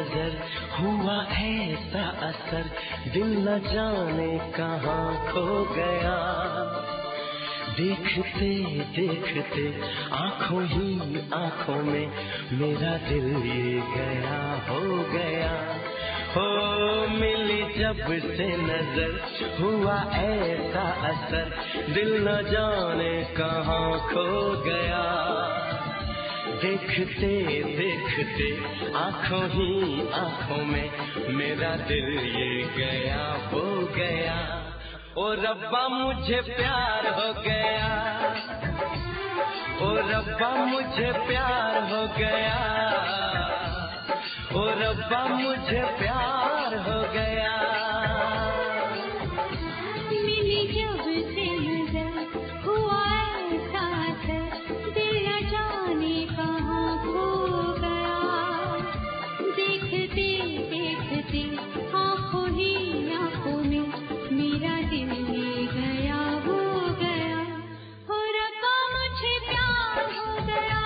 नजर हुआ ऐसा असर, दिल न जाने कहाँ खो गया। देखते देखते आंखों ही आंखों में मेरा दिल ये गया हो गया। हो मिली जब से नजर हुआ ऐसा असर, दिल न जाने कहाँ खो गया। देखते देखते आंखों ही आंखों में मेरा दिल ये गया हो गया। ओ रब्बा मुझे प्यार हो गया, ओ रब्बा मुझे प्यार हो गया, ओ रब्बा मुझे प्यार हो गया। मिली जब से नजर हुआ ऐसा असर, दिल न जाने कहाँ खो गया। देखते देखते आंखों ही आंखों में मेरा दिल ये गया हो गया। हो रब्बा मुझे प्यार हो गया,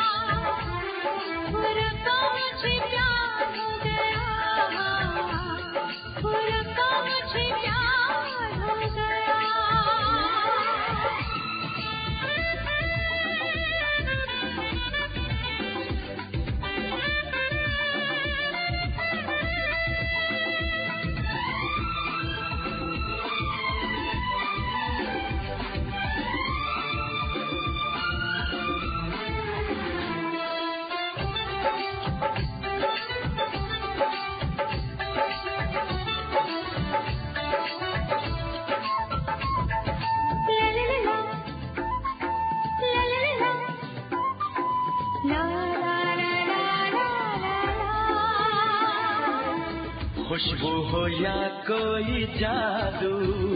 हो रब्बा मुझे प्यार हो गया, हो रब्बा मुझे प्यार हो गया। खुशबू हो या कोई जादू,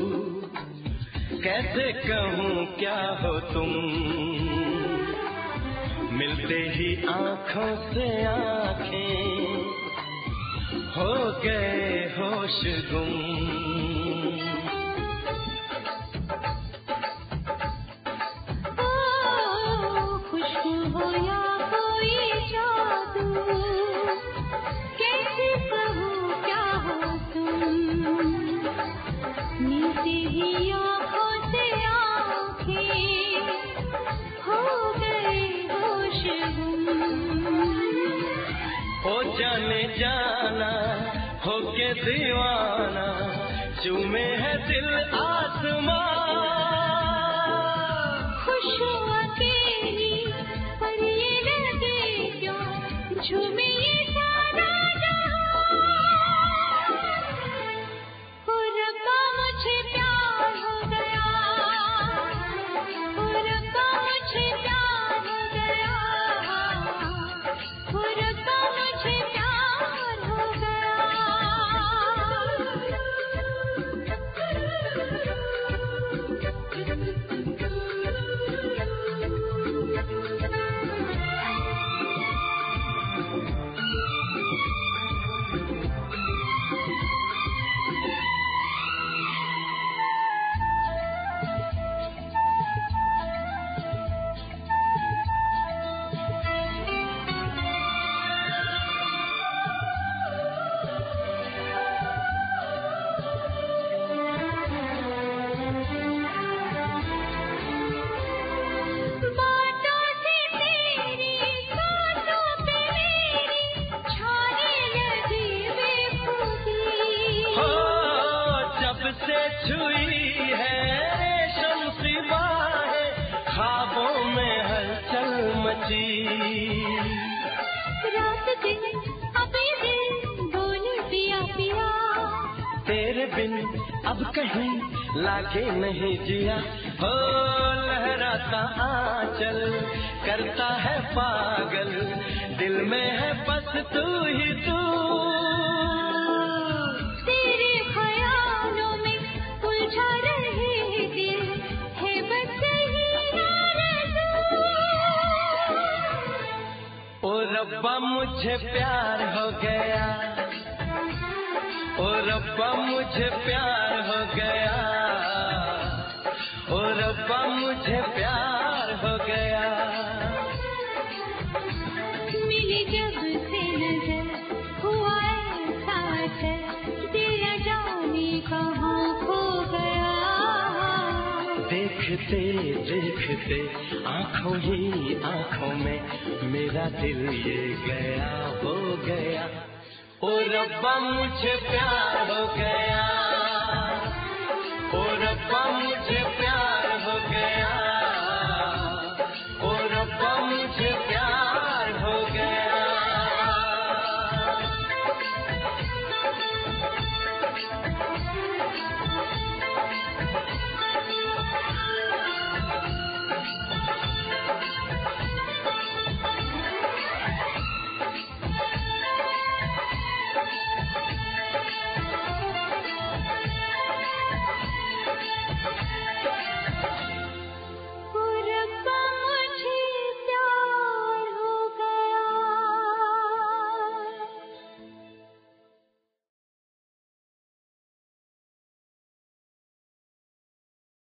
कैसे कहूँ क्या हो तुम, मिलते ही आँखों से आँखें हो गए होश गुम। खुशबू हो या कोई जादू, कैसे कहूँ क्या हो तुम, मिलते ही आँखों से आँखें हो गए होश गुम। हो जाने जाना हो के दीवाना, चूमे है दिल आसमां। खुश हुआ तेरी पर ये लगे क्यों, झूमे ये सारा जहां। हो रब्बा मुझे प्यार हो गया, हो रब्बा मुझे प्यार हो गया, हो रब्बा मुझे प्यार हो गया। बातों से तेरी बातों पे मेरी छाने लगी बेखुदी। हो जब से छुई है रेशम सी बाहें, ख्वाबों में हलचल मची। रात दिन अभी दिन बोलूं पिया पिया, तेरे बिन अब कहीं लागे नहीं जिया। हो लहराता आंचल करता है पागल, दिल में है बस तू ही तू। तेरे ख्यालों में उलझा रहे दिल है बस यही आरज़ू। ओ रब्बा मुझे प्यार हो गया, ओ रब्बा मुझे प्यार हो गया, ओ रब्बा मुझे प्यार हो गया। मिली जब से नजर हुआ देखते देखते आंखों ही आंखों में मेरा दिल ये गया हो गया। ओ रब्बा मुझे प्यार